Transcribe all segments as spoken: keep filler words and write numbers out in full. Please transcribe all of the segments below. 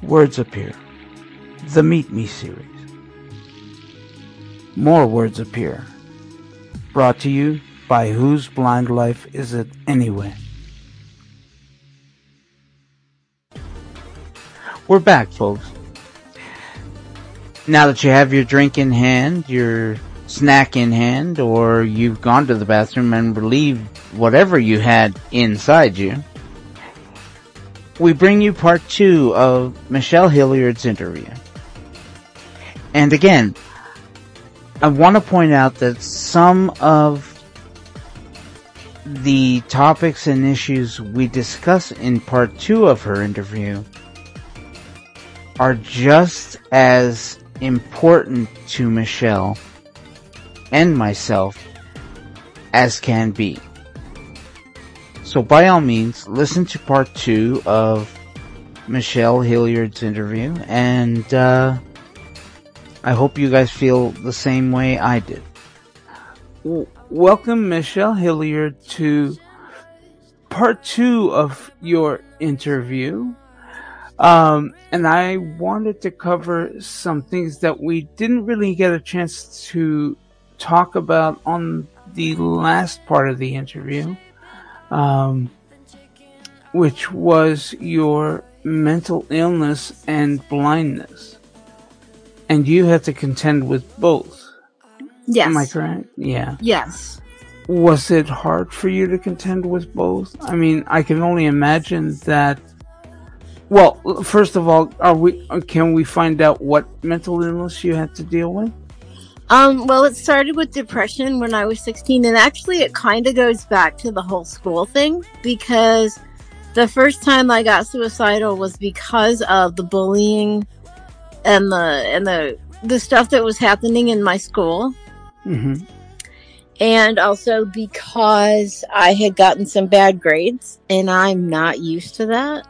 Words Appear, the Meet Me series. More words appear, brought to you by Whose Blind Life Is It Anyway? We're back, folks. Now that you have your drink in hand, your snack in hand, or you've gone to the bathroom and relieved whatever you had inside you, we bring you part two of Michelle Hilliard's interview. And again, I want to point out that some of the topics and issues we discuss in part two of her interview are just as important to Michelle and myself as can be. So by all means, listen to part two of Michelle Hilliard's interview, and uh, I hope you guys feel the same way I did. W- welcome, Michelle Hilliard, to part two of your interview. Um, and I wanted to cover some things that we didn't really get a chance to talk about on the last part of the interview, um, which was your mental illness and blindness. And you had to contend with both. Yes. Am I correct? Yeah. Yes. Was it hard for you to contend with both? I mean, I can only imagine that. Well, first of all, are we? Can we find out what mental illness you had to deal with? Um, well, it started with depression when I was sixteen, and actually it kind of goes back to the whole school thing, because the first time I got suicidal was because of the bullying and the and the the stuff that was happening in my school. Mm-hmm. And also because I had gotten some bad grades, and I'm not used to that.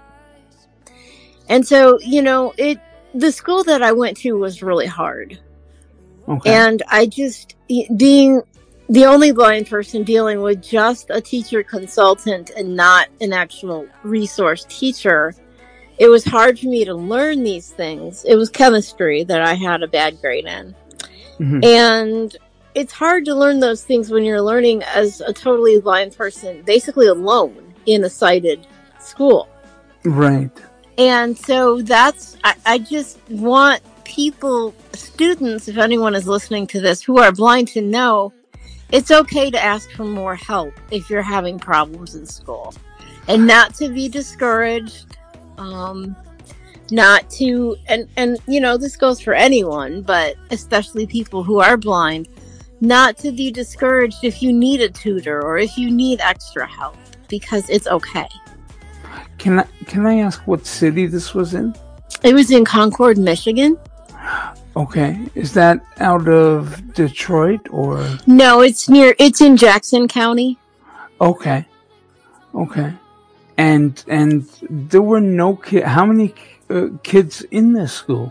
And so, you know, it the school that I went to was really hard. Okay. And I just, being the only blind person dealing with just a teacher consultant and not an actual resource teacher, it was hard for me to learn these things. It was chemistry that I had a bad grade in. Mm-hmm. And it's hard to learn those things when you're learning as a totally blind person, basically alone in a sighted school. Right. And so that's, I, I just want people, students, if anyone is listening to this, who are blind to know, it's okay to ask for more help if you're having problems in school. And not to be discouraged, um, not to, and, and, you know, this goes for anyone, but especially people who are blind, not to be discouraged if you need a tutor or if you need extra help, because it's okay. Can I can I ask what city this was in? It was in Concord, Michigan. Okay. Is that out of Detroit or? No, it's near, it's in Jackson County. Okay. Okay. And, and there were no kids. How many uh, kids in this school?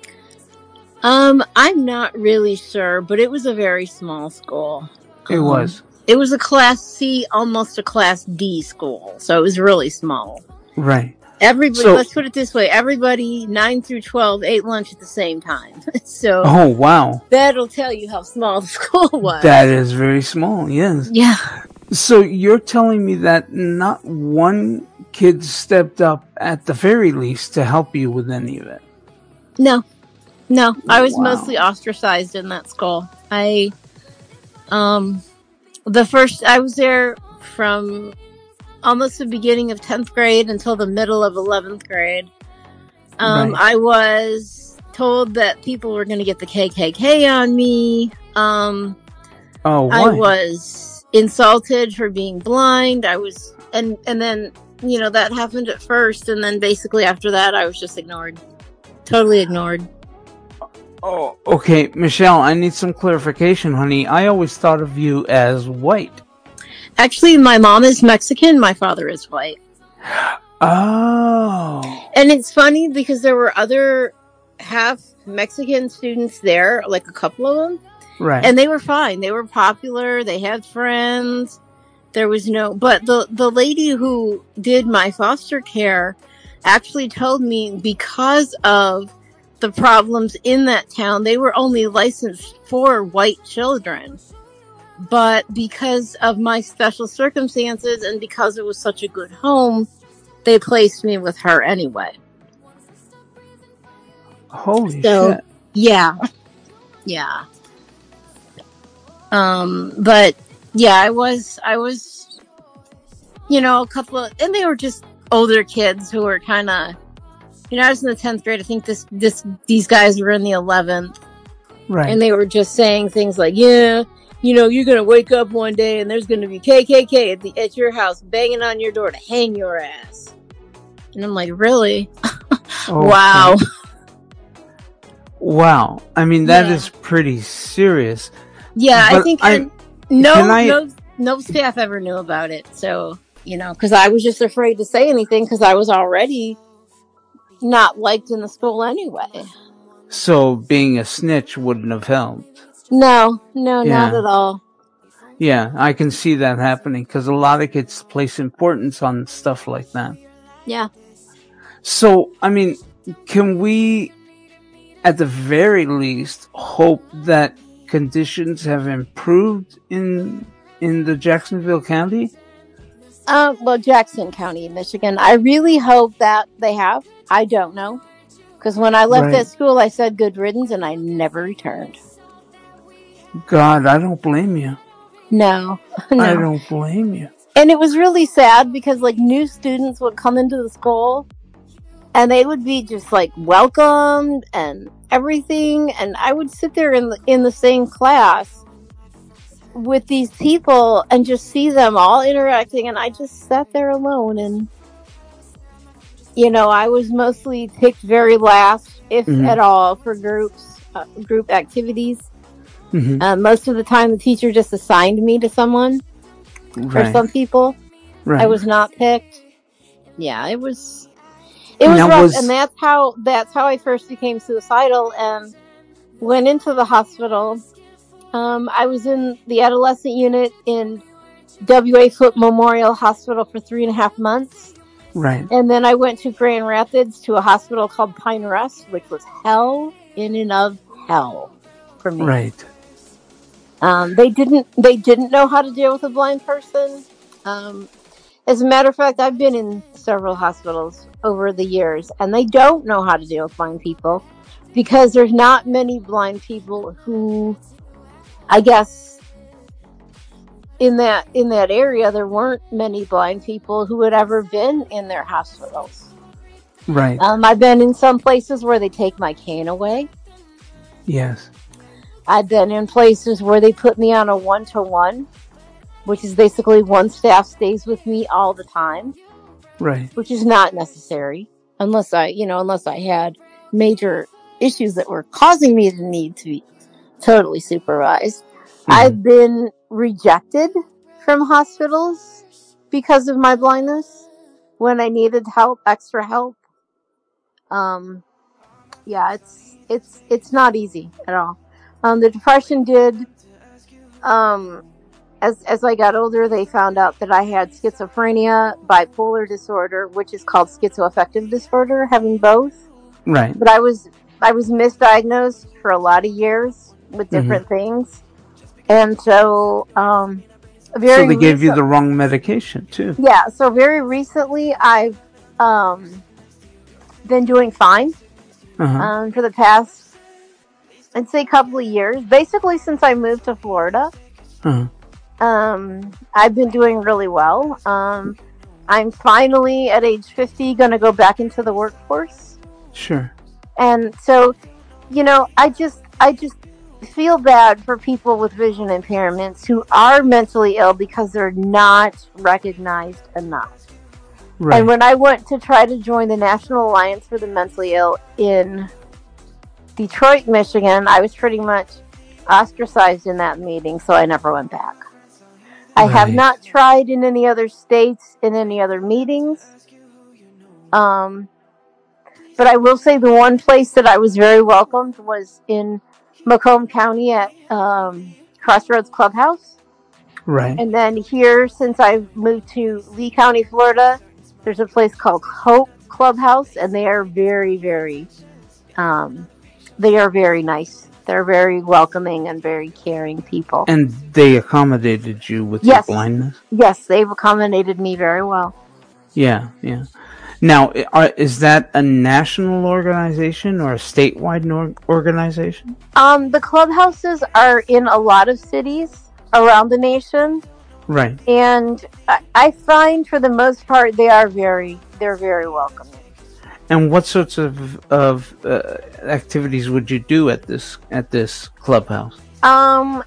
Um, I'm not really sure, but it was a very small school. It um, was. It was a Class C, almost a Class D school, so it was really small. Right. Everybody, So, let's put it this way, everybody nine through twelve ate lunch at the same time. So oh, wow. that'll tell you how small the school was. That is very small, yes. Yeah. So you're telling me that not one kid stepped up at the very least to help you with any of it? No. No. I was Wow. mostly ostracized in that school. I, um, the first, I was there from almost the beginning of tenth grade until the middle of eleventh grade. Um, Right. I was told that people were going to get the K K K on me. Um, Oh, why? I was insulted for being blind. I was, and, and then, you know, that happened at first. And then basically after that, I was just ignored. Totally ignored. Oh, okay. Michelle, I need some clarification, honey. I always thought of you as white. Actually, my mom is Mexican. My father is white. Oh. And it's funny because there were other half Mexican students there, like a couple of them. Right. And they were fine. They were popular. They had friends. There was no, but the, the lady who did my foster care, actually told me because of the problems in that town, they were only licensed for white children. But because of my special circumstances and because it was such a good home, they placed me with her anyway. Holy So, shit. yeah. Yeah. Um, but yeah, I was, I was, you know, a couple of, and they were just older kids who were kind of, you know, I was in the tenth grade. I think this, this, these guys were in the eleventh. Right. And they were just saying things like, yeah, you know, you're going to wake up one day and there's going to be K K K at the, at your house banging on your door to hang your ass. And I'm like, really? Okay. Wow. Wow. I mean, that Yeah. is pretty serious. Yeah, But I think I- and no, I- no, no staff ever knew about it. So, you know, because I was just afraid to say anything because I was already not liked in the school anyway. So being a snitch wouldn't have helped. No, no, Yeah. not at all. Yeah, I can see that happening because a lot of kids place importance on stuff like that. Yeah. So, I mean, can we, at the very least, hope that conditions have improved in in the Jacksonville County? Um, well, Jackson County, Michigan. I really hope that they have. I don't know. Because when I left Right. that school, I said good riddance and I never returned. God, I don't blame you. No, no. I don't blame you. And it was really sad because like new students would come into the school and they would be just like welcomed and everything. And I would sit there in the, in the same class with these people and just see them all interacting. And I just sat there alone. And, you know, I was mostly picked very last, if Mhm. at all, for groups, uh, group activities. Mhm. Uh, most of the time, the teacher just assigned me to someone or Right. some people. Right. I was not picked. Yeah, it was. It was Now rough, was- and that's how that's how I first became suicidal and went into the hospital. Um, I was in the adolescent unit in W A Foot Memorial Hospital for three and a half months. Right. And then I went to Grand Rapids to a hospital called Pine Rest, which was hell in and of hell for me. Right. Um, they didn't they didn't know how to deal with a blind person. Um, as a matter of fact, I've been in several hospitals over the years, and they don't know how to deal with blind people because there's not many blind people who, I guess, in that in that area, there weren't many blind people who had ever been in their hospitals. Right. Um, I've been in some places where they take my cane away. Yes. I've been in places where they put me on a one-to-one, which is basically one staff stays with me all the time. Right. Which is not necessary unless I, you know, unless I had major issues that were causing me to need to be totally supervised. Mm-hmm. I've been rejected from hospitals because of my blindness when I needed help, extra help. Um, yeah, it's it's it's not easy at all. Um, the depression did. Um, As, as I got older, they found out that I had schizophrenia, bipolar disorder, which is called schizoaffective disorder, having both. Right. But I was I was misdiagnosed for a lot of years with different mm-hmm. things, and so um, very. So they gave recent, you the wrong medication too. Yeah. So very recently, I've um, been doing fine uh-huh. um, for the past, I'd say, couple of years. Basically, since I moved to Florida. Uh-huh. Um, I've been doing really well. Um, I'm finally at age fifty going to go back into the workforce. Sure. And so, you know, I just, I just feel bad for people with vision impairments who are mentally ill because they're not recognized enough. Right. And when I went to try to join the National Alliance for the Mentally Ill in Detroit, Michigan, I was pretty much ostracized in that meeting, so I never went back. I right. have not tried in any other states, in any other meetings. Um, but I will say the one place that I was very welcomed was in Macomb County at um, Crossroads Clubhouse. Right. And then here, since I've moved to Lee County, Florida, there's a place called Hope clubhouse, and they are very, very, um, they are very nice. They're very welcoming and very caring people. And they accommodated you with your Yes, blindness? yes, they've accommodated me very well. Yeah, yeah. Now, i- are, is that a national organization or a statewide nor- organization? Um, the clubhouses are in a lot of cities around the nation, Right. and I, I find for the most part they are very, they're very welcoming. And what sorts of of uh, activities would you do at this at this clubhouse? Um,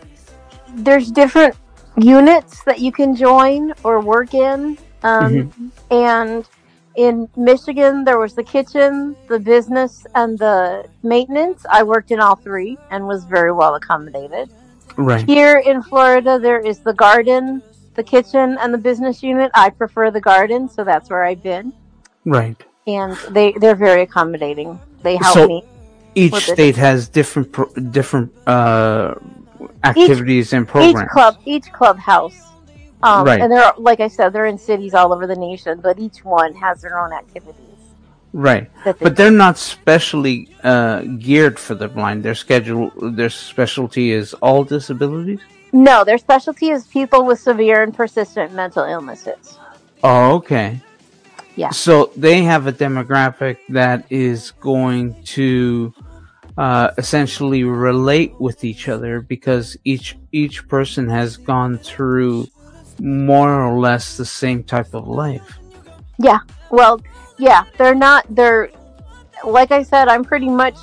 there's different units that you can join or work in. Um, Hmm. and in Michigan, there was the kitchen, the business, and the maintenance. I worked in all three and was very well accommodated. Right. Here in Florida, there is the garden, the kitchen, and the business unit. I prefer the garden, so that's where I've been. Right. And they, they're very accommodating. They help So me each with it. state has different pro- different uh, Each activities and each programs. club each clubhouse, um, Right. and they're, like I said, they're in cities all over the nation, but each one has their own activities Right. that they But do. they're not specially uh, geared for the blind. Their schedule, their specialty is all disabilities. No, their specialty is people with severe and persistent mental illnesses. Oh, okay. Yeah. So they have a demographic that is going to uh, essentially relate with each other because each each person has gone through more or less the same type of life. Yeah. Well, yeah, they're not. They're like I said, I'm pretty much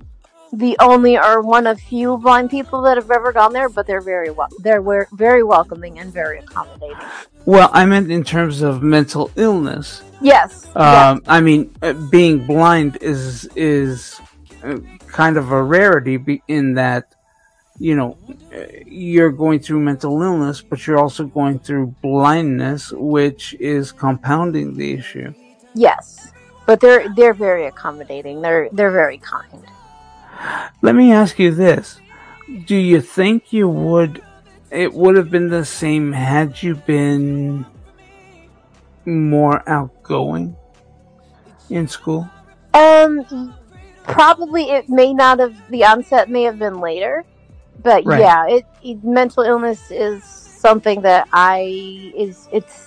the only or one of few blind people that have ever gone there, but they're very well. They're we- very welcoming and very accommodating. Well, I meant in terms of mental illness. Yes. yes. Um, I mean, uh, being blind is is uh, kind of a rarity be- in that, you know, uh, you're going through mental illness, but you're also going through blindness, which is compounding the issue. Yes. But they're they're very accommodating. They're they're very kind. Let me ask you this: do you think you would? It would have been the same had you been more outgoing in school? Um, probably it may not have. The onset may have been later, but Right. yeah, it, it mental illness is something that I is it's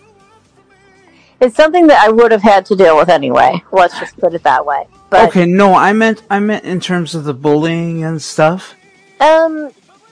it's something that I would have had to deal with anyway. Let's just put it that way. But Okay, no, I meant I meant in terms of the bullying and stuff. um,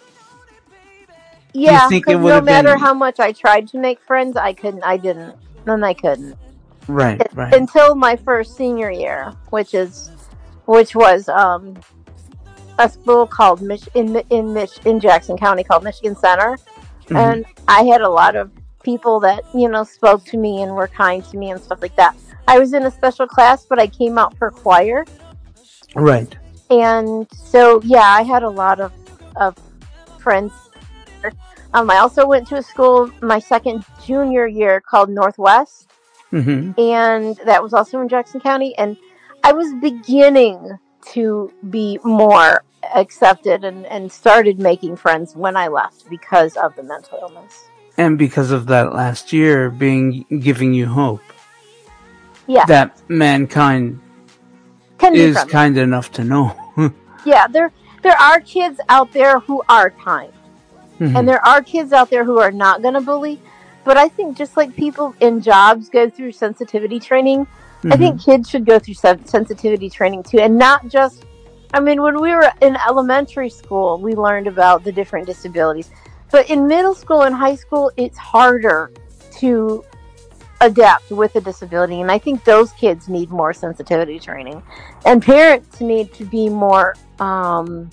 yeah, think it because would no have matter been- how much I tried to make friends, I couldn't. I didn't. Then I couldn't. Right, right. Until my first senior year, which is, which was um, a school called Mich- in in Mich- in Jackson County called Michigan Center, Mhm. and I had a lot of people that you know spoke to me and were kind to me and stuff like that. I was in a special class, but I came out for choir, Right. and so yeah, I had a lot of of friends. Um, I also went to a school my second junior year called Northwest. Mm-hmm. And that was also in Jackson County. And I was beginning to be more accepted and, and started making friends when I left because of the mental illness. And because of that last year being giving you hope Yeah, that mankind can be is friendly. kind enough to know. Yeah, there there are kids out there who are kind, Mhm. and there are kids out there who are not going to bully. But I think just like people in jobs go through sensitivity training, I think kids should go through sen- sensitivity training too, and not just. I mean, when we were in elementary school, we learned about the different disabilities, but in middle school and high school, it's harder to adapt with a disability, and I think those kids need more sensitivity training, and parents need to be more um,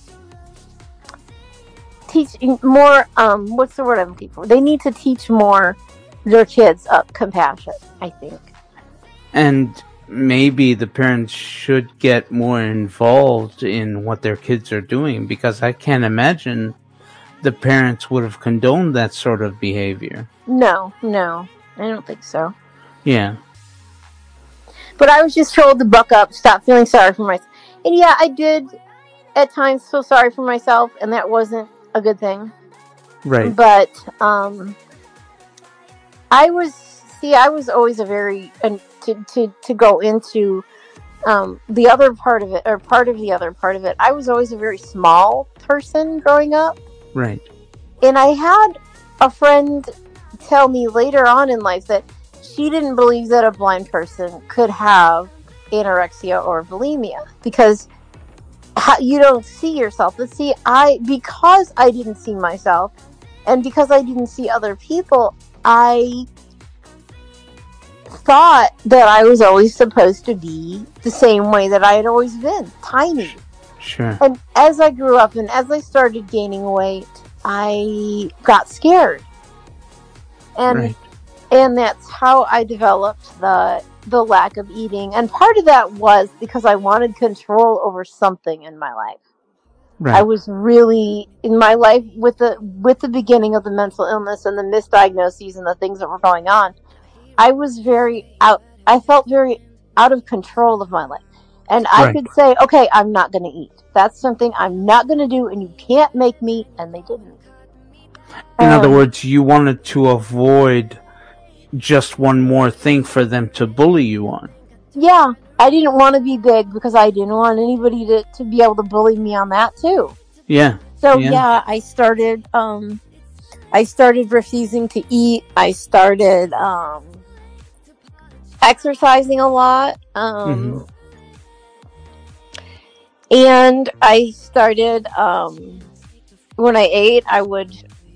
teach more. Um, what's the word I'm looking for? They need to teach more their kids uh, compassion, I think. And maybe the parents should get more involved in what their kids are doing, because I can't imagine the parents would have condoned that sort of behavior. No, no, I don't think so. Yeah. But I was just told to buck up, stop feeling sorry for myself. And yeah, I did at times feel sorry for myself, and that wasn't a good thing. Right. But um, I was, see, I was always a very, an, to, to, to go into um, the other part of it, or part of the other part of it, I was always a very small person growing up. Right. And I had a friend tell me later on in life that she didn't believe that a blind person could have anorexia or bulimia because you don't see yourself. But see, I, because I didn't see myself and because I didn't see other people, I thought that I was always supposed to be the same way that I had always been, tiny. Sure. And as I grew up and as I started gaining weight, I got scared. And right. and that's how I developed the the lack of eating. And part of that was because I wanted control over something in my life. Right. I was really in my life with the with the beginning of the mental illness and the misdiagnoses and the things that were going on. I was very out I felt very out of control of my life. And I right. could say, okay, I'm not going to eat. That's something I'm not going to do, and you can't make me, and they didn't. In um, other words, you wanted to avoid just one more thing for them to bully you on. Yeah, I didn't want to be big because I didn't want anybody to, to be able to bully me on that too. Yeah. So yeah, yeah I started um, I started refusing to eat. I started um, exercising a lot. Um, mm-hmm. And I started, um, when I ate, I would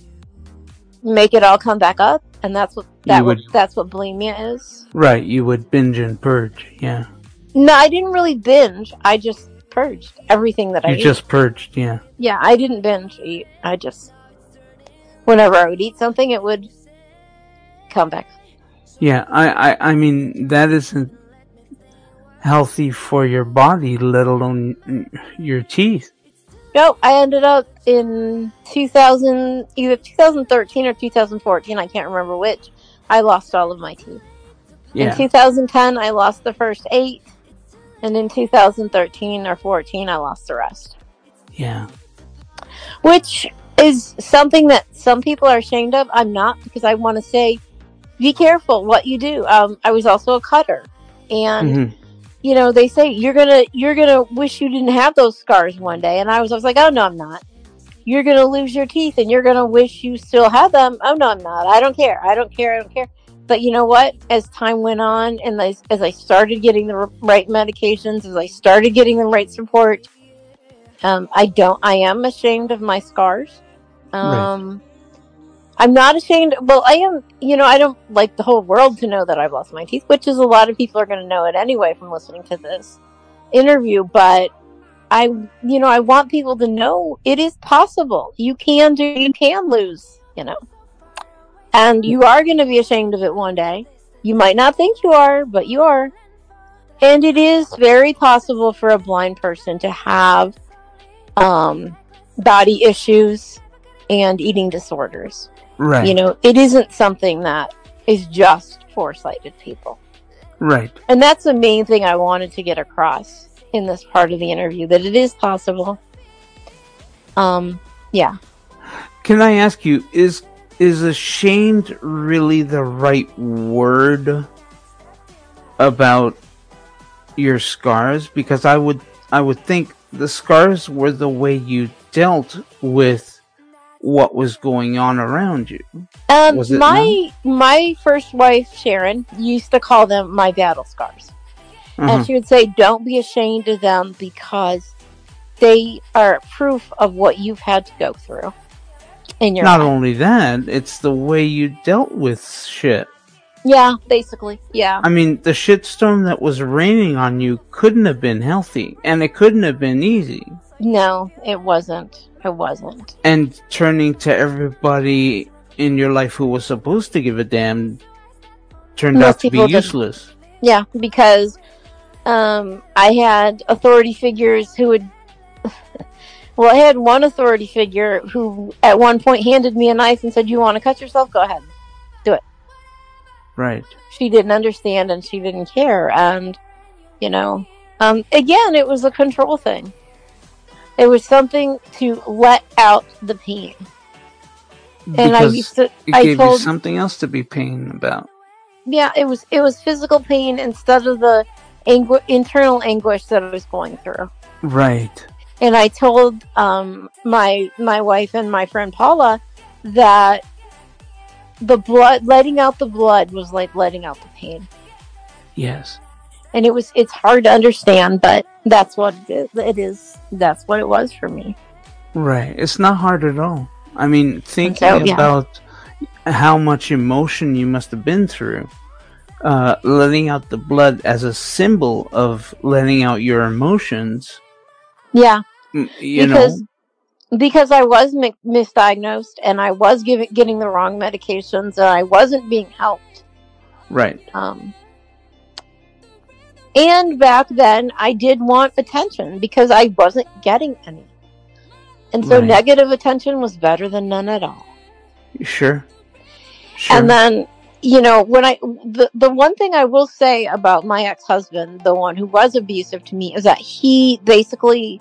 make it all come back up, and that's what that would, that's what bulimia is. Right, you would binge and purge, yeah. No, I didn't really binge. I just purged everything that I ate. You just purged, yeah. Yeah, I didn't binge eat. I just, whenever I would eat something, it would come back. Yeah, I, I, I mean, that isn't healthy for your body, let alone your teeth. No, I ended up in two thousand, either two thousand thirteen or two thousand fourteen, I can't remember which, I lost all of my teeth. Yeah. In two thousand ten, I lost the first eight, and in two thousand thirteen or fourteen, I lost the rest. Yeah. Which is something that some people are ashamed of. I'm not, because I want to say, be careful what you do. Um, I was also a cutter, and mm-hmm. you know, they say you're gonna you're gonna wish you didn't have those scars one day, and I was I was like, oh no, I'm not. You're gonna lose your teeth, and you're gonna wish you still had them. Oh no, I'm not. I don't care. I don't care. I don't care. But you know what? As time went on, and as, as I started getting the right medications, as I started getting the right support, um, I don't. I am ashamed of my scars. Um, right. I'm not ashamed. Well, I am. You know, I don't like the whole world to know that I've lost my teeth, which is a lot of people are going to know it anyway from listening to this interview. But I, you know, I want people to know it is possible. You can do. You can lose. You know. And you are going to be ashamed of it one day. You might not think you are, but you are. And it is very possible for a blind person to have um, body issues and eating disorders. Right. You know, it isn't something that is just for sighted people. Right. And that's the main thing I wanted to get across in this part of the interview, that it is possible. Um, yeah. Can I ask you, is Is ashamed really the right word about your scars? Because I would I would think the scars were the way you dealt with what was going on around you. Um, was it my not? my first wife, Sharon, used to call them my battle scars. Uh-huh. And she would say, don't be ashamed of them because they are proof of what you've had to go through. In your Not life. Only that, it's the way you dealt with shit. Yeah, basically, yeah. I mean, the shitstorm that was raining on you couldn't have been healthy, and it couldn't have been easy. No, it wasn't. It wasn't. And turning to everybody in your life who was supposed to give a damn turned Most out to be useless. Didn't. Yeah, because um, I had authority figures who would... Well, I had one authority figure who at one point handed me a knife and said, you want to cut yourself? Go ahead. Do it. Right. She didn't understand and she didn't care. And, you know, um, again, it was a control thing. It was something to let out the pain. Because and I used to, it I gave told, you something else to be pain about. yeah, it was it was physical pain instead of the angu- internal anguish that I was going through. Right. And I told um, my my wife and my friend Paula that the blood, letting out the blood, was like letting out the pain. Yes. And it was it's hard to understand, but that's what it is. It is that's what it was for me. Right. It's not hard at all. I mean, thinking so, yeah. about how much emotion you must have been through, uh, letting out the blood as a symbol of letting out your emotions. Yeah. m- You because know, because I was mi- misdiagnosed and I was giving getting the wrong medications and I wasn't being helped. right. Um, and back then, I did want attention because I wasn't getting any. And so Right. negative attention was better than none at all. Sure. Sure. And then, you know, when I, the, the one thing I will say about my ex-husband, the one who was abusive to me, is that he basically,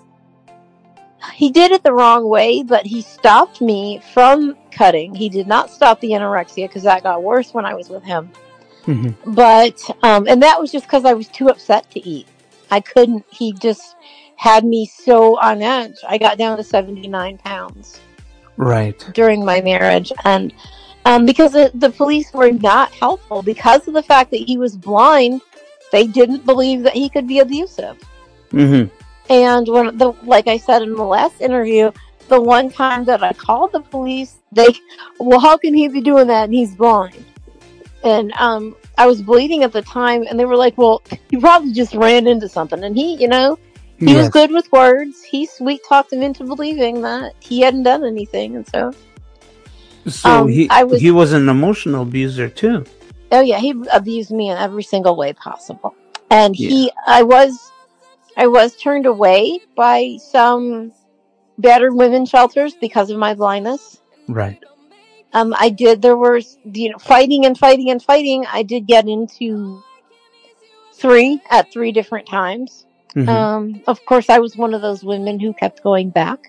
he did it the wrong way, but he stopped me from cutting. He did not stop the anorexia because that got worse when I was with him. Mm-hmm. But, um, and that was just because I was too upset to eat. I couldn't, he just had me so on edge. I got down to seventy-nine pounds. Right. During my marriage. And um, because the, the police were not helpful, because of the fact that he was blind, they didn't believe that he could be abusive. Mm-hmm. And when the, like I said in the last interview, the one time that I called the police, they, well, how can he be doing that? And he's blind. And um, I was bleeding at the time, and they were like, well, he probably just ran into something. And he, you know, he Yes. was good with words. He sweet talked him into believing that he hadn't done anything. And so, So um, he I was, he was an emotional abuser too. oh yeah, he abused me in every single way possible. And Yeah. he, I was, I was turned away by some battered women shelters because of my blindness. Right. Um, I did, there was, you know, fighting and fighting and fighting. I did get into three at three different times. Mm-hmm. Um, of course, I was one of those women who kept going back.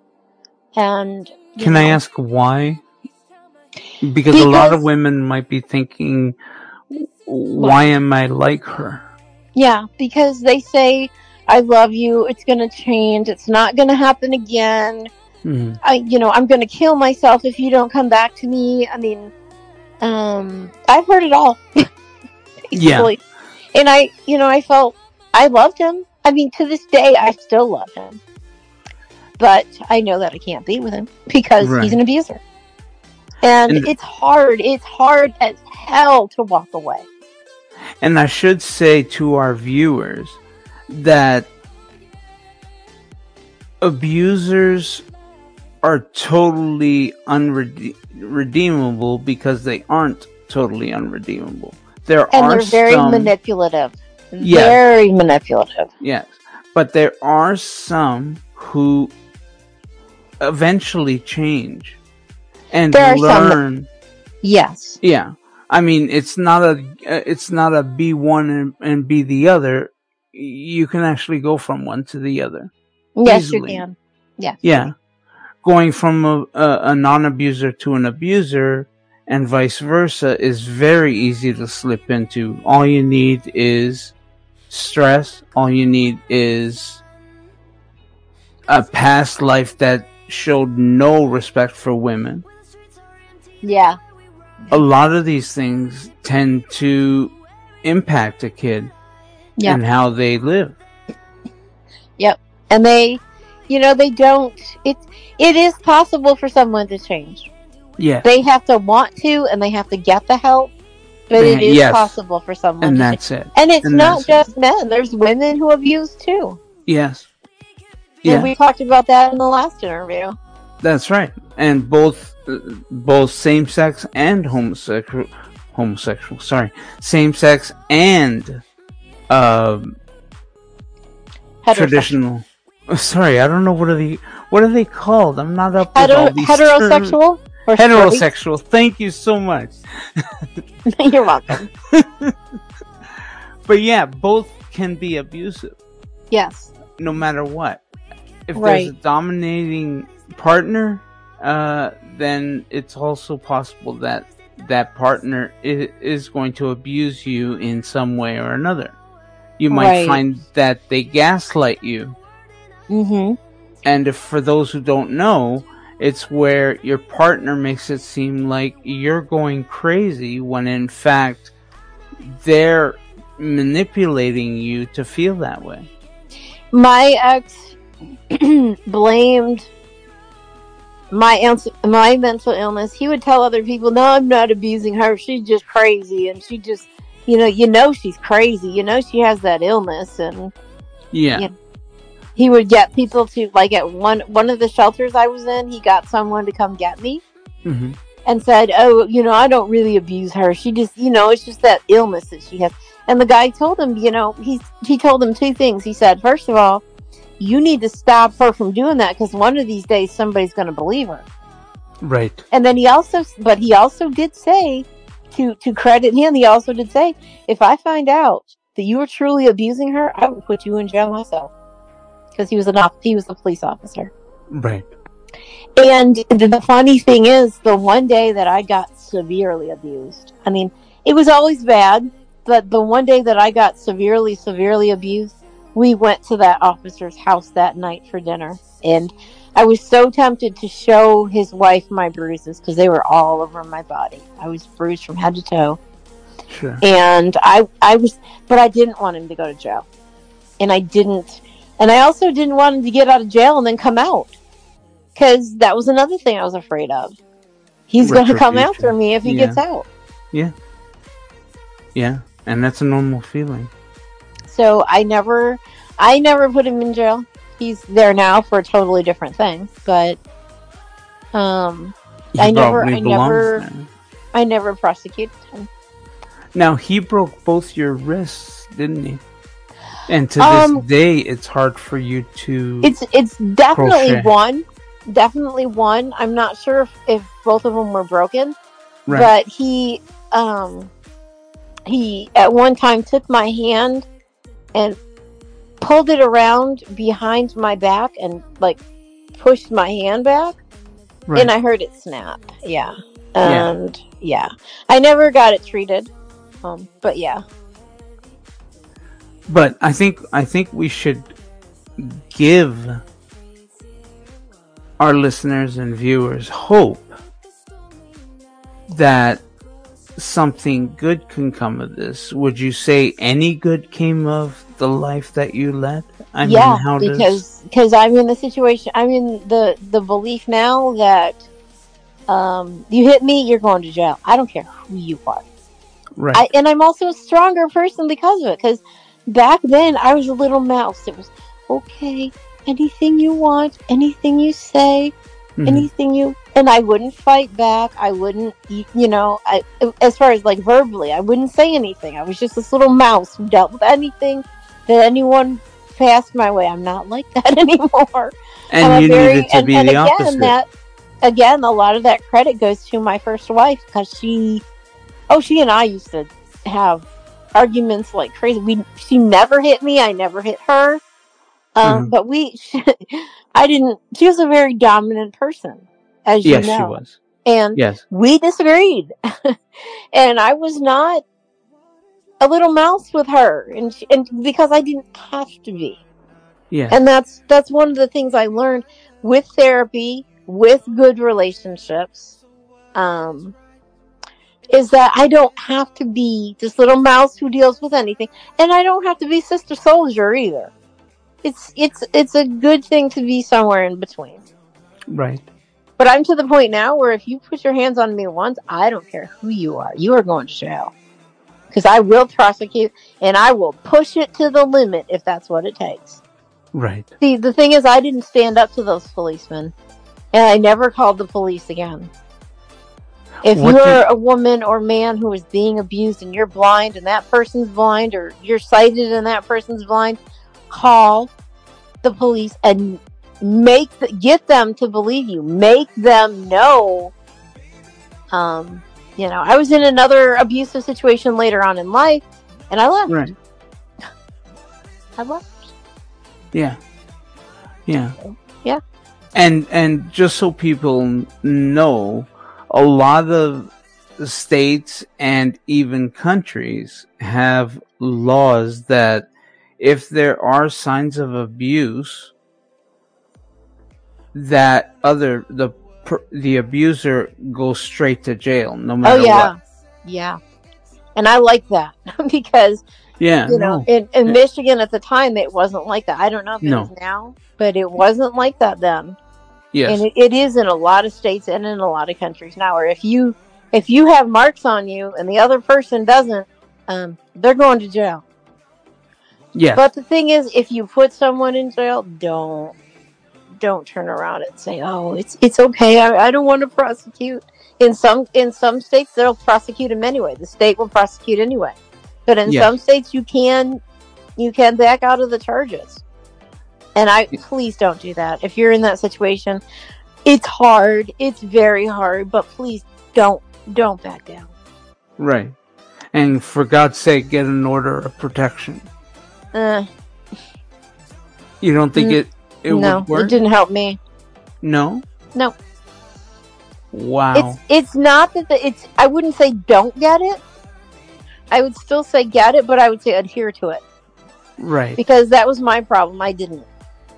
And can know, I ask why? Because, because a lot of women might be thinking, why what? am I like her? Yeah, because they say, I love you, it's going to change, it's not going to happen again. Mm-hmm. I, you know, I'm going to kill myself if you don't come back to me. I mean, um, I've heard it all. Yeah. And I, you know, I felt, I loved him. I mean, to this day, I still love him. But I know that I can't be with him because Right. he's an abuser. And, and it's hard. It's hard as hell to walk away. And I should say to our viewers that abusers are totally unredeemable because they aren't totally unredeemable. There and are they're very some, manipulative. Yes. Very manipulative. Yes. But there are some who eventually change and there learn. Some, yes. Yeah. I mean, it's not a, it's not a be one and, and be the other. You can actually go from one to the other. Yes, easily. you can. Yes. Yeah. Going from a, a, a non-abuser to an abuser and vice versa is very easy to slip into. All you need is stress. All you need is a past life that showed no respect for women. Yeah. A lot of these things tend to impact a kid yep. and how they live. Yep. And they, you know, they don't, it, it is possible for someone to change. Yeah. They have to want to and they have to get the help. But they, it is yes. possible for someone and to that's change. it. And it's and not just it. men. There's women who abuse too. Yes. Yeah. And we talked about that in the last interview. That's right. And both uh, both same-sex and homosexual, homosexual, sorry, same-sex and uh, traditional. Sorry, I don't know what are the what are they called. I'm not up with Hetero- all these heterosexual. Or heterosexual. Straight? Thank you so much. You're welcome. But yeah, both can be abusive. Yes. No matter what. If right. there's a dominating partner, uh, then it's also possible that that partner is, is going to abuse you in some way or another. You might Right. find that they gaslight you. Mm-hmm. And if, for those who don't know, it's where your partner makes it seem like you're going crazy when in fact they're manipulating you to feel that way. My ex blamed my ans- my mental illness. He would tell other people, "No, I'm not abusing her. She's just crazy, and she just, you know, you know, she's crazy. You know, she has that illness." And Yeah. you know, he would get people to, like, at one one of the shelters I was in, he got someone to come get me. Mm-hmm. And said, "Oh, you know, I don't really abuse her. She just, you know, it's just that illness that she has." And the guy told him, you know, he he told him two things. He said, first of all, you need to stop her from doing that, because one of these days somebody's going to believe her. Right. And then he also, but he also did say, to to credit him, he also did say, if I find out that you were truly abusing her, I would put you in jail myself, because he was an he was a police officer. Right. And the funny thing is, the one day that I got severely abused, I mean, it was always bad, but the one day that I got severely, severely abused, we went to that officer's house that night for dinner. And I was so tempted to show his wife my bruises, because they were all over my body. I was bruised from head to toe. Sure. And I, I was, but I didn't want him to go to jail. And I didn't, and I also didn't want him to get out of jail and then come out. Because that was another thing I was afraid of. He's going to come after me if he yeah. gets out. Yeah. Yeah. And that's a normal feeling. So I never, I never put him in jail. He's there now for a totally different thing. But um, He I never, I probably never, belongs there. I never prosecuted him. Now, he broke both your wrists, didn't he? And to Um, this day, it's hard for you to. It's it's definitely crochet. one. Definitely one. I'm not sure if, if both of them were broken. Right. But he, um, he at one time took my hand and pulled it around behind my back and, like, pushed my hand back. Right. And I heard it snap. Yeah. And yeah, yeah. I never got it treated. Um, but yeah. But I think I think we should give our listeners and viewers hope that something good can come of this. Would you say any good came of the life that you led? I yeah, mean, how because does... because I'm in the situation. I'm in the the belief now that um, you hit me, you're going to jail. I don't care who you are. Right. I, and I'm also a stronger person because of it. Because back then I was a little mouse. It was okay. Anything you want, anything you say, mm-hmm. anything you, and I wouldn't fight back. I wouldn't, you know, I, as far as like verbally, I wouldn't say anything. I was just this little mouse who dealt with anything that anyone passed my way. I'm not like that anymore. And, and you very, needed to and, be and the again, opposite. That, again, a lot of that credit goes to my first wife, because she, oh, she and I used to have arguments like crazy. We, she never hit me. I never hit her. Um, mm-hmm. But we, she, I didn't, she was a very dominant person, as yes, you know. Yes, she was. And yes. we disagreed. And I was not a little mouse with her. And, she, and because I didn't have to be. Yeah. And that's, that's one of the things I learned with therapy, with good relationships, um, is that I don't have to be this little mouse who deals with anything. And I don't have to be Sister Soldier either. It's it's it's a good thing to be somewhere in between. Right. But I'm to the point now where if you put your hands on me once, I don't care who you are. You are going to jail. Because I will prosecute, and I will push it to the limit if that's what it takes. Right. See, the thing is, I didn't stand up to those policemen. And I never called the police again. If what you're did... a woman or man who is being abused and you're blind and that person's blind, or you're sighted and that person's blind, call the police and make the, get them to believe you. Make them know. Um, you know, I was in another abusive situation later on in life, and I left. Right. I left. Yeah. Yeah. Yeah. And and just so people know, a lot of states and even countries have laws that if there are signs of abuse, that other the the abuser goes straight to jail no matter oh yeah, what. yeah, and I like that because Yeah, you know no, in, in eh, Michigan at the time it wasn't like that. I don't know if it is no, now, but it wasn't like that then. And yes, it, it is in a lot of states and in a lot of countries now. Or if you if you have marks on you and the other person doesn't, um, they're going to jail. yes, But the thing is, if you put someone in jail, don't don't turn around and say, "Oh, it's it's okay. I, I don't want to prosecute." In some in some states, they'll prosecute him anyway. The state will prosecute anyway. But in yes, some states, you can you can back out of the charges. And I please don't do that. If you're in that situation, it's hard. It's very hard. But please don't don't back down. right. And for God's sake, get an order of protection. Uh, You don't think n- it it no, would it work? didn't help me. No. No, it's Wow. it's not that the, it's. I wouldn't say don't get it. I would still say get it, but I would say adhere to it Right. because that was my problem. I didn't.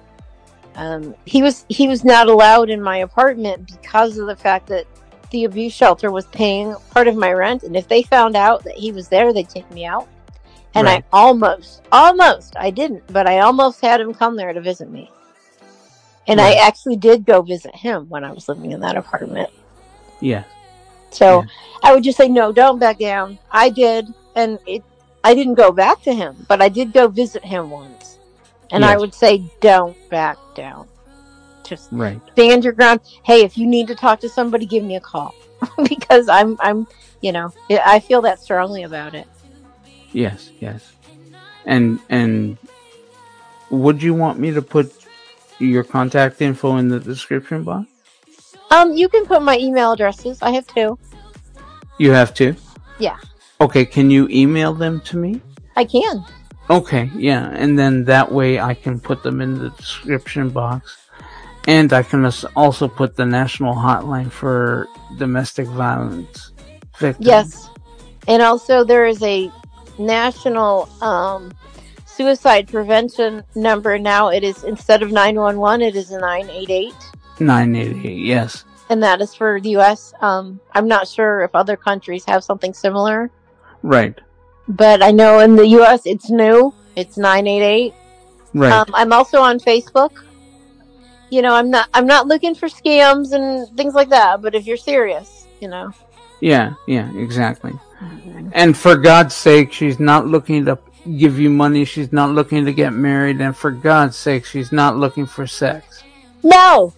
Um, he was he was not allowed in my apartment because of the fact that the abuse shelter was paying part of my rent, and if they found out that he was there, they'd take me out. And Right. I almost, almost, I didn't, but I almost had him come there to visit me. And Right. I actually did go visit him when I was living in that apartment. Yes. So Yes. I would just say, no, don't back down. I did, and it. I didn't go back to him, but I did go visit him once. And I Yes. would say, don't back down. Just Right. stand your ground. Hey, if you need to talk to somebody, give me a call because I'm, I'm, you know, I feel that strongly about it. Yes. Yes. And and would you want me to put your contact info in the description box? Um, you can put my email addresses. I have two. You have to. Yeah, Okay. Can you email them to me? I can. Okay. Yeah. And then that way I can put them in the description box. And I can also put the national hotline for domestic violence victims. Yes, and also there is a national um, suicide prevention number now. It is instead of nine one one, it is a nine eight eight. nine eight eight, yes. And that is for the U S. Um, I'm not sure if other countries have something similar. Right. But I know in the U S it's new. It's nine eight eight. Right. Um, I'm also on Facebook. You know, I'm not I'm not looking for scams and things like that, but if you're serious, you know. Yeah, yeah, exactly. Mm-hmm. And for God's sake, she's not looking to give you money, she's not looking to get married, and for God's sake, she's not looking for sex. No.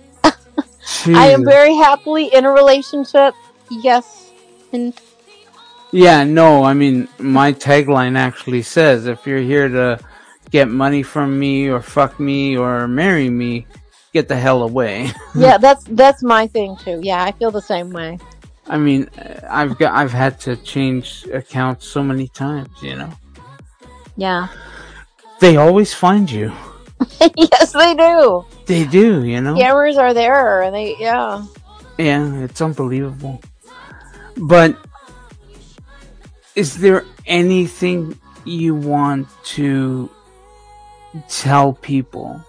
I am very happily in a relationship. Yes. And yeah, no, I mean, my tagline actually says, if you're here to get money from me or fuck me or marry me, get the hell away. yeah, that's that's my thing too. Yeah, I feel the same way. I mean, I've got I've had to change accounts so many times, you know. Yeah. They always find you. Yes, they do. They do, you know. Scammers are there, and they yeah. Yeah, it's unbelievable. But is there anything you want to tell people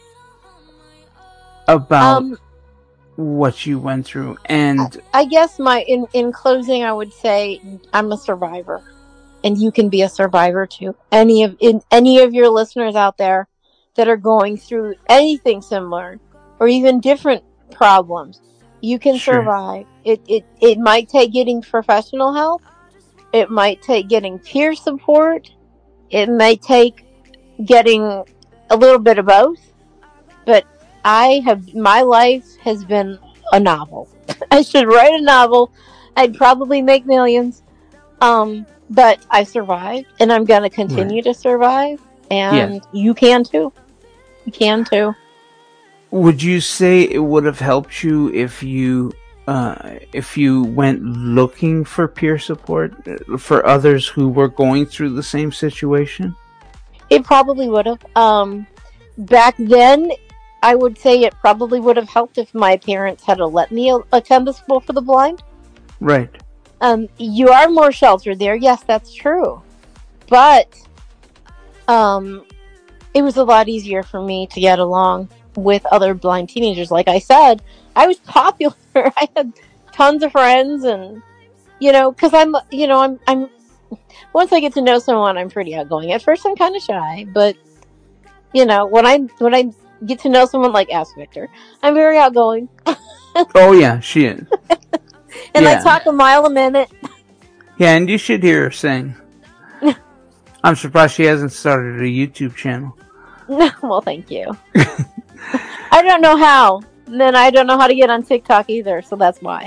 about um, what you went through? And I, I guess my in, in closing I would say I'm a survivor, and you can be a survivor too. Any of in any of your listeners out there that are going through anything similar or even different problems, you can sure. survive. It it it might take getting professional help. It might take getting peer support. It may take getting a little bit of both. But I have, my life has been a novel. I should write a novel. I'd probably make millions. Um, but I survived, and I'm going to continue right. to survive. And yes. you can too. You can too. Would you say it would have helped you if you uh, if you went looking for peer support for others who were going through the same situation? It probably would have. Um, back then, I would say it probably would have helped if my parents had let me attend the school for the blind. Right. Um, you are more sheltered there. Yes, that's true. But um, it was a lot easier for me to get along with other blind teenagers. Like I said, I was popular. I had tons of friends, and you know, because I'm, you know, I'm, I'm. Once I get to know someone, I'm pretty outgoing. At first, I'm kind of shy, but you know, when I when I get to know someone, like Ask Victor, I'm very outgoing. Oh yeah, she is. And I Yeah. talk a mile a minute. Yeah, and you should hear her sing. I'm surprised she hasn't started a YouTube channel. No, well, thank you. I don't know how. And then I don't know how to get on TikTok either, so that's why.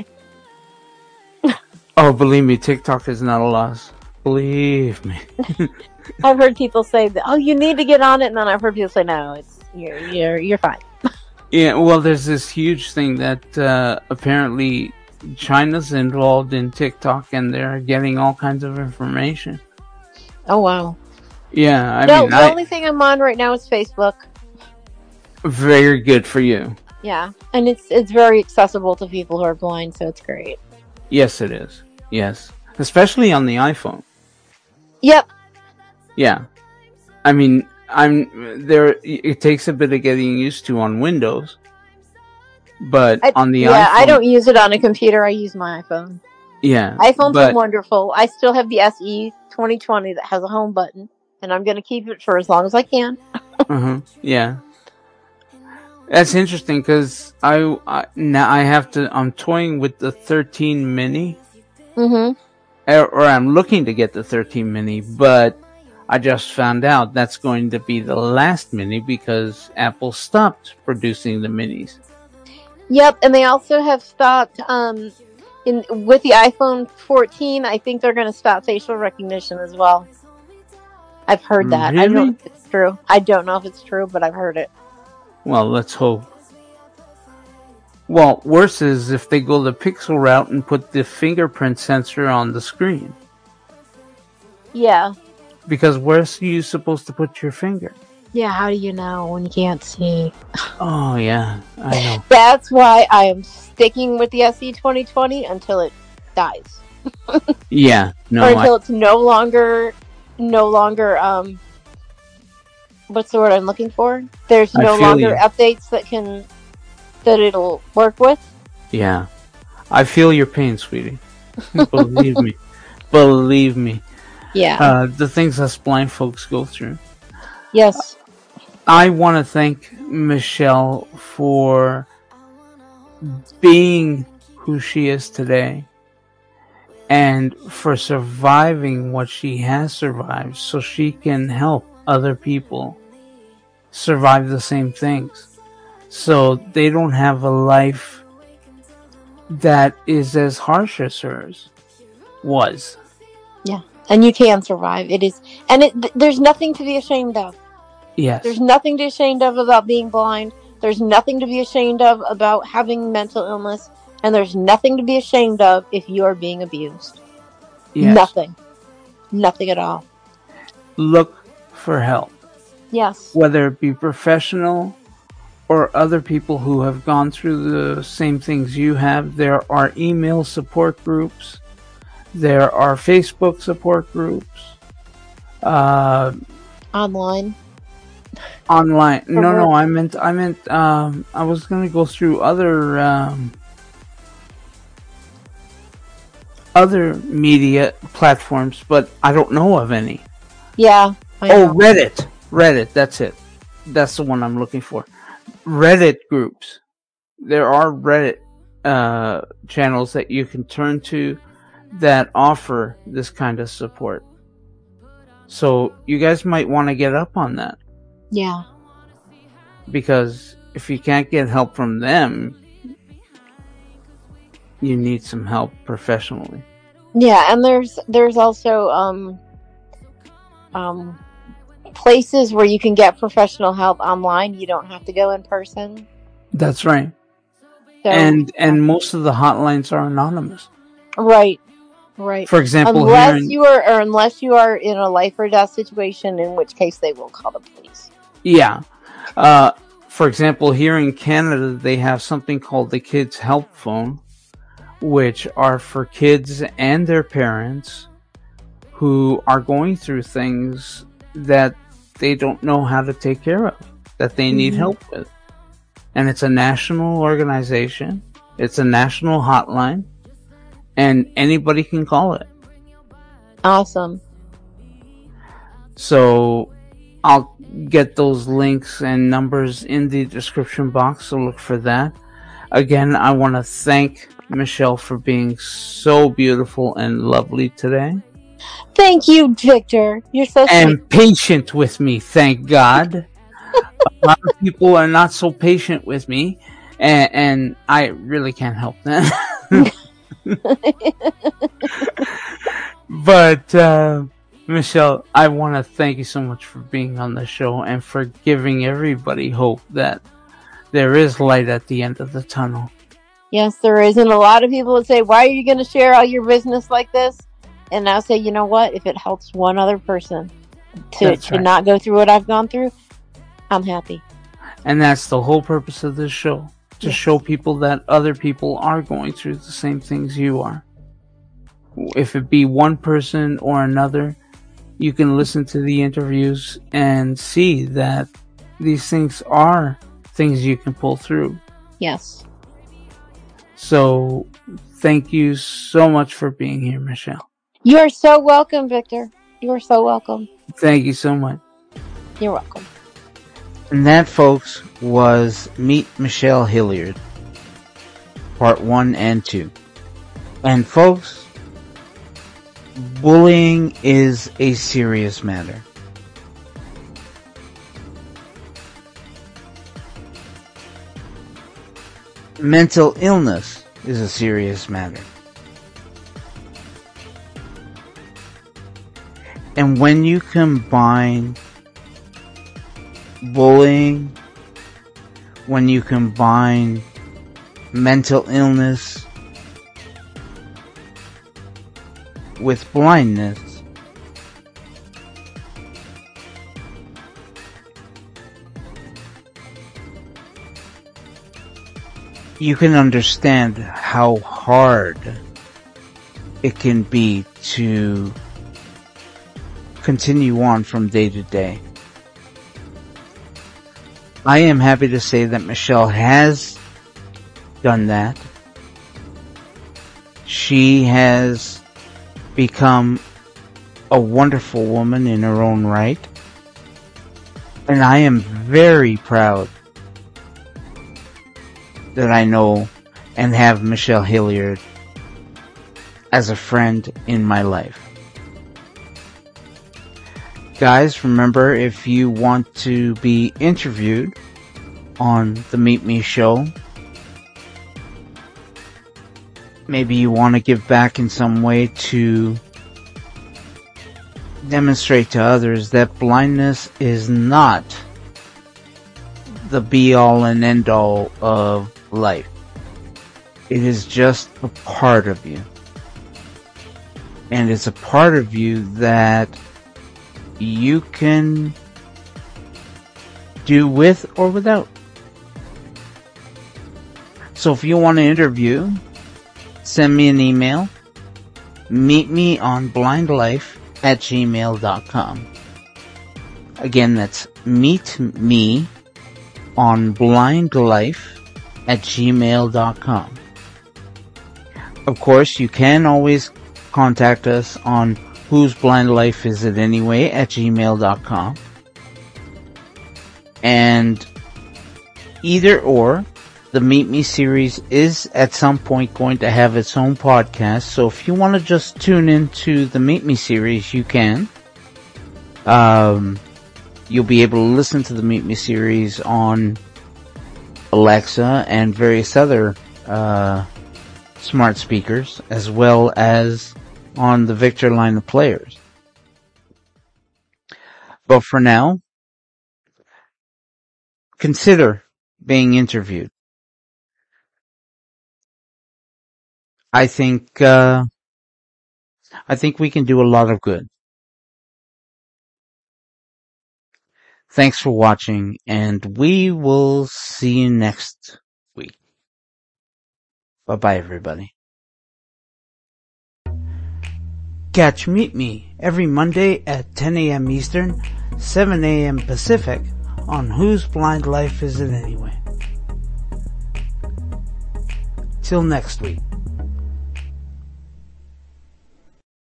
Oh, believe me, TikTok is not a loss. Believe me. I've heard people say that, oh, you need to get on it, and then I've heard people say, no, it's you're you're you're fine. Yeah, well, there's this huge thing that uh, apparently China's involved in TikTok, and they're getting all kinds of information. Oh wow. Yeah, I no, mean, the I, only thing I'm on right now is Facebook. very good for you. Yeah, and it's it's very accessible to people who are blind, so it's great. Yes, it is. Yes, especially on the iPhone. Yep. Yeah, I mean, I'm there. It takes a bit of getting used to on Windows, but I, on the yeah, iPhone, I don't use it on a computer. I use my iPhone. Yeah, iPhones but, are wonderful. I still have the S E twenty twenty that has a home button, and I'm going to keep it for as long as I can. uh-huh, yeah. That's interesting because I, I now I have to. I'm toying with the thirteen mini, Mm-hmm. or, or I'm looking to get the thirteen mini, but I just found out that's going to be the last mini because Apple stopped producing the minis. Yep, and they also have stopped um, in with the iPhone fourteen. I think they're going to stop facial recognition as well. I've heard that. Really? I don't know if it's true. I don't know if it's true, but I've heard it. Well, let's hope. Well, worse is if they go the Pixel route and put the fingerprint sensor on the screen. Yeah. Because where's you supposed to put your finger? Yeah, how do you know when you can't see? Oh, yeah, I know. That's why I am sticking with the S E twenty twenty until it dies. Yeah, no, or until I... it's no longer, no longer, um, what's the word I'm looking for? There's no longer you. updates that can, that it'll work with. Yeah. I feel your pain, sweetie. Believe me. Believe me. Yeah. Uh, the things us blind folks go through. Yes. I want to thank Michelle for being who she is today and for surviving what she has survived so she can help other people survive the same things so they don't have a life that is as harsh as hers was. Yeah. And you can survive. It is, and it, th- there's nothing to be ashamed of. Yes. There's nothing to be ashamed of about being blind. There's nothing to be ashamed of about having mental illness. And there's nothing to be ashamed of if you are being abused. Yes. Nothing. Nothing at all. Look for help. Yes. Whether it be professional or other people who have gone through the same things you have. There are email support groups. There are Facebook support groups. Uh, Online. Online. For no, work. no, I meant, I meant, um, I was going to go through other, um, other media platforms, but I don't know of any. Yeah. I Oh, know. Reddit. Reddit, that's it. That's the one I'm looking for. Reddit groups. There are Reddit uh, channels that you can turn to that offer this kind of support. So you guys might want to get up on that. Yeah. Because if you can't get help from them, you need some help professionally. Yeah, and there's there's also um um places where you can get professional help online. You don't have to go in person. That's right. So, and and most of the hotlines are anonymous. Right. Right. For example, unless here in, you are or unless you are in a life or death situation, in which case they will call the police. Yeah. Uh, for example, here in Canada, they have something called the Kids Help Phone, which are for kids and their parents who are going through things that they don't know how to take care of, that they need Mhm. help with. And it's a national organization. It's a national hotline, and anybody can call it. Awesome. So I'll get those links and numbers in the description box, so look for that. Again, I want to thank Michelle for being so beautiful and lovely today. Thank you, Victor. You're so sweet. And patient with me, thank God. A lot of people are not so patient with me, and, and I really can't help that. But, uh, Michelle, I want to thank you so much for being on the show and for giving everybody hope that there is light at the end of the tunnel. Yes, there is. And a lot of people would say, why are you going to share all your business like this? And I'll say, you know what? If it helps one other person to, That's to right. not go through what I've gone through, I'm happy. And that's the whole purpose of this show, to Yes. show people that other people are going through the same things you are. If it be one person or another, you can listen to the interviews and see that these things are things you can pull through. Yes. So thank you so much for being here, Michelle. You are so welcome, Victor. You are so welcome. Thank you so much. You're welcome. And that, folks, was Meet Michelle Hilliard, part one and two. And folks, bullying is a serious matter. Mental illness is a serious matter. And when you combine bullying, when you combine mental illness with blindness, you can understand how hard it can be to continue on from day to day. I am happy to say that Michelle has done that. She has become a wonderful woman in her own right. And I am very proud that I know and have Michelle Hilliard as a friend in my life. Guys, remember, if you want to be interviewed on the Meet Me show, maybe you want to give back in some way to demonstrate to others that blindness is not the be-all and end-all of life. It is just a part of you. And it's a part of you that you can do with or without. So if you want to interview, send me an email. Meet me on blindlife at gmail dot com. Again, that's meet me on blindlife at gmail dot com. Of course, you can always contact us on Whose Blind Life Is It Anyway at gmail dot com. And either or, the Meet Me series is at some point going to have its own podcast. So if you want to just tune into the Meet Me series, you can. Um, you'll be able to listen to the Meet Me series on Alexa and various other uh, smart speakers, as well as on the Victor line of players. But for now, consider being interviewed. I think, uh, I think we can do a lot of good. Thanks for watching, and we will see you next week. Bye bye, everybody. Catch Meet Me every Monday at ten a.m. Eastern, seven a.m. Pacific on Whose Blind Life Is It Anyway? Till next week.